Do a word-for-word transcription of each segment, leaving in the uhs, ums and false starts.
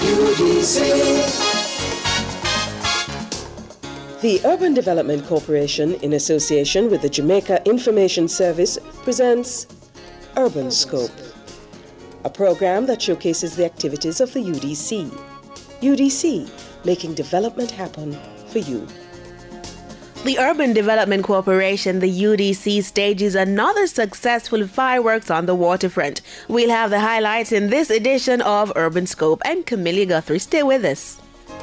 U D C. The Urban Development Corporation, in association with the Jamaica Information Service, presents Urban Scope, a program that showcases the activities of the U D C. U D C, making development happen for you. The Urban Development Corporation, the U D C, stages another successful fireworks on the waterfront. We'll have the highlights in this edition of Urban Scope. I'm Camilla Guthrie. Stay with us.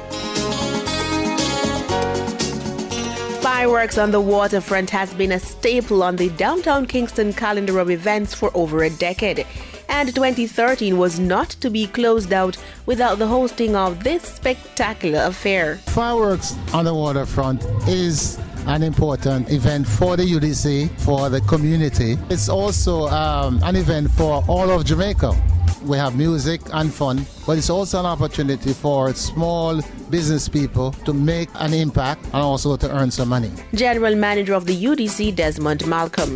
Fireworks on the waterfront has been a staple on the downtown Kingston calendar of events for over a decade. And twenty thirteen was not to be closed out without the hosting of this spectacular affair. Fireworks on the waterfront is an important event for the U D C, for the community. It's also um, an event for all of Jamaica. We have music and fun, but it's also an opportunity for small business people to make an impact and also to earn some money. General Manager of the U D C, Desmond Malcolm.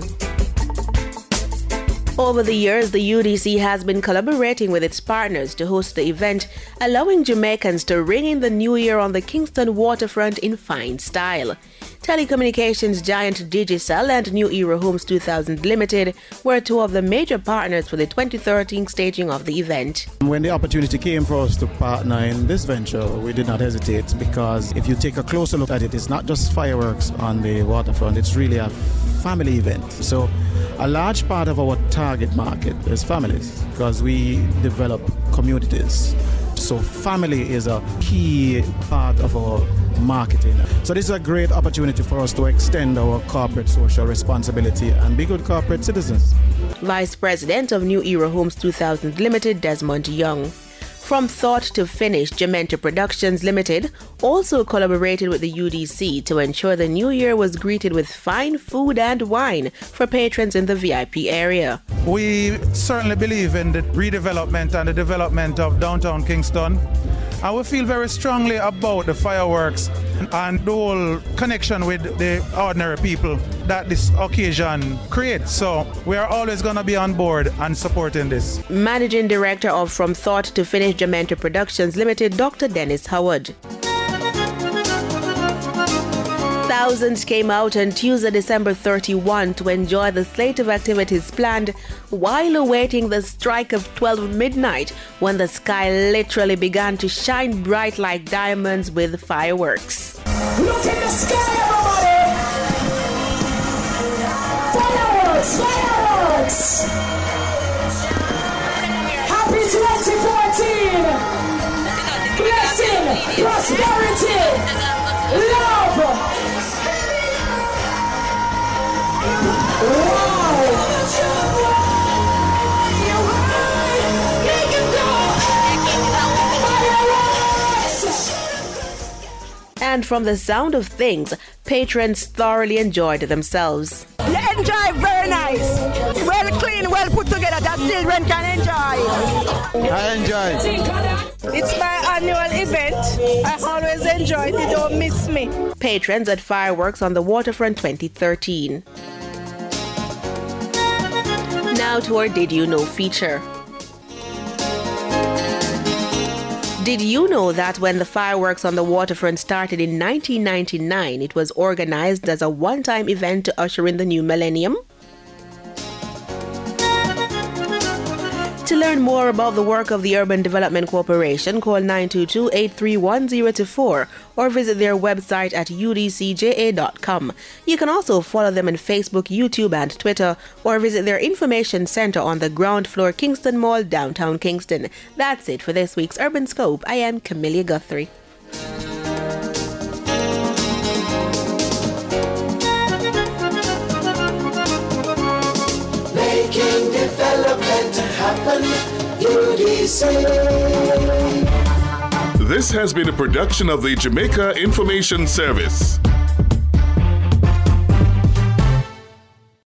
Over the years, the U D C has been collaborating with its partners to host the event, allowing Jamaicans to ring in the new year on the Kingston waterfront in fine style. Telecommunications giant Digicel and New Era Homes two thousand Limited were two of the major partners for the twenty thirteen staging of the event. When the opportunity came for us to partner in this venture, we did not hesitate, because if you take a closer look at it, it's not just fireworks on the waterfront, it's really a family event. So a large part of our target market is families, because we develop communities. So family is a key part of our marketing. So this is a great opportunity for us to extend our corporate social responsibility and be good corporate citizens. Vice President of New Era Homes two thousand Limited, Desmond Young. From thought to finish, Jamenta Productions Limited also collaborated with the U D C to ensure the new year was greeted with fine food and wine for patrons in the V I P area. We certainly believe in the redevelopment and the development of downtown Kingston. And we feel very strongly about the fireworks and the whole connection with the ordinary people that this occasion creates. So we are always going to be on board and supporting this. Managing Director of From Thought to Finish Jamenta Productions Limited, Doctor Dennis Howard. Thousands came out on Tuesday, December thirty-first to enjoy the slate of activities planned while awaiting the strike of twelve midnight, when the sky literally began to shine bright like diamonds with fireworks. Look in the sky, everybody! Fireworks! Fireworks! Happy twenty fourteen! Blessing! Prosperity! Love! And from the sound of things, patrons thoroughly enjoyed themselves. You enjoy very nice. Well clean, well put together, that children can enjoy. I enjoy. It's my annual event. I always enjoy it. You don't miss me. Patrons at Fireworks on the Waterfront twenty thirteen. Now to our Did You Know feature. Did you know that when the fireworks on the waterfront started in nineteen ninety-nine, it was organized as a one-time event to usher in the new millennium? To learn more about the work of the Urban Development Corporation, call nine two two, eight three one, zero two four or visit their website at u d c j a dot com. You can also follow them on Facebook, YouTube, and Twitter, or visit their information center on the ground floor Kingston Mall, downtown Kingston. That's it for this week's Urban Scope. I am Camilla Guthrie. Making development happen, U D C. This has been a production of the Jamaica Information Service.